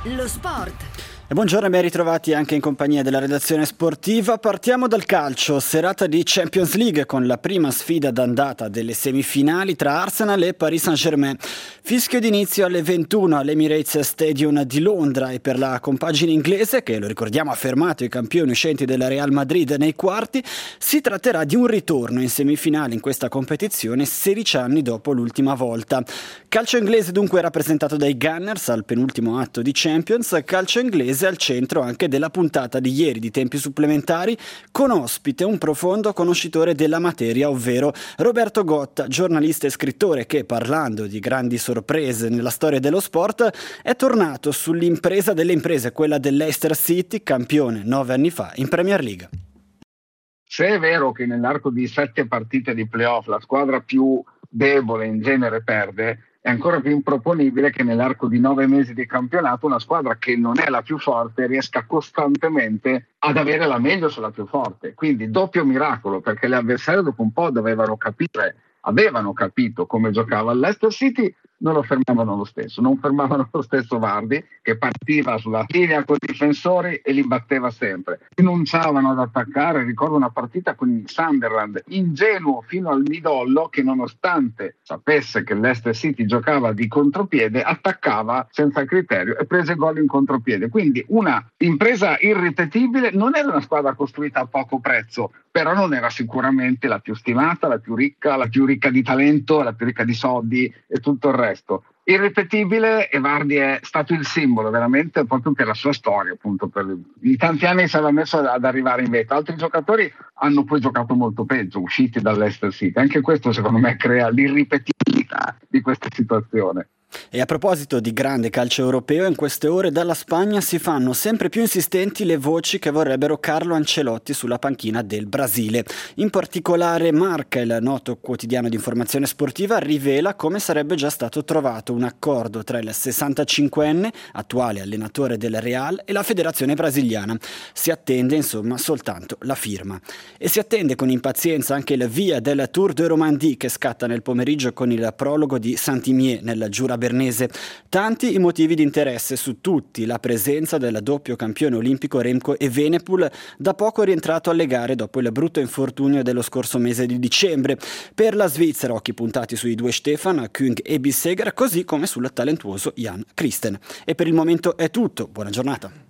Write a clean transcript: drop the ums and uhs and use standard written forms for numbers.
Lo sport. E buongiorno e ben ritrovati anche in compagnia della redazione sportiva. Partiamo dal calcio, serata di Champions League con la prima sfida d'andata delle semifinali tra Arsenal e Paris Saint-Germain. Fischio d'inizio alle 21 all'Emirates Stadium di Londra e per la compagine inglese, che lo ricordiamo ha fermato i campioni uscenti della Real Madrid nei quarti, si tratterà di un ritorno in semifinale in questa competizione 16 anni dopo l'ultima volta. Calcio inglese dunque rappresentato dai Gunners al penultimo atto di Champions, calcio inglese al centro anche della puntata di ieri di tempi supplementari, con ospite un profondo conoscitore della materia, ovvero Roberto Gotta, giornalista e scrittore che, parlando di grandi sorprese nella storia dello sport, è tornato sull'impresa delle imprese, quella dell'Leicester City, campione 9 anni fa in Premier League. Se è vero che nell'arco di 7 partite di playoff la squadra più debole in genere perde, è ancora più improponibile che nell'arco di 9 mesi di campionato una squadra che non è la più forte riesca costantemente ad avere la meglio sulla più forte. Quindi doppio miracolo, perché gli avversari dopo un po' avevano capito come giocava il Leicester City, non lo fermavano lo stesso. Non fermavano lo stesso Vardy, che partiva sulla linea con i difensori e li batteva sempre. Rinunciavano ad attaccare. Ricordo una partita con il Sunderland, ingenuo fino al midollo, che nonostante sapesse che il Leicester City giocava di contropiede, attaccava senza criterio e prese gol in contropiede. Quindi una impresa irripetibile. Non era una squadra costruita a poco prezzo, però non era sicuramente la più stimata, la più ricca di talento, la più ricca di soldi e tutto il resto. Irripetibile, e Vardy è stato il simbolo veramente proprio per la sua storia, appunto in tanti anni si era messo ad arrivare in vetta. Altri giocatori hanno poi giocato molto peggio, usciti dall'Leicester City. Anche questo secondo me crea l'irripetibilità di questa situazione. E a proposito di grande calcio europeo, in queste ore dalla Spagna si fanno sempre più insistenti le voci che vorrebbero Carlo Ancelotti sulla panchina del Brasile. In particolare Marca, il noto quotidiano di informazione sportiva, rivela come sarebbe già stato trovato un accordo tra il 65enne, attuale allenatore del Real, e la federazione brasiliana. Si attende insomma soltanto la firma. E si attende con impazienza anche il via del Tour de Romandie, che scatta nel pomeriggio con il prologo di Saint-Imier nel Giura Bernese. Tanti i motivi di interesse, su tutti la presenza del doppio campione olimpico Remco Evenepoel, da poco rientrato alle gare dopo il brutto infortunio dello scorso mese di dicembre. Per la Svizzera occhi puntati sui due Stefan, Küng e Bissegger, così come sul talentuoso Jan Christen. E per il momento è tutto, buona giornata.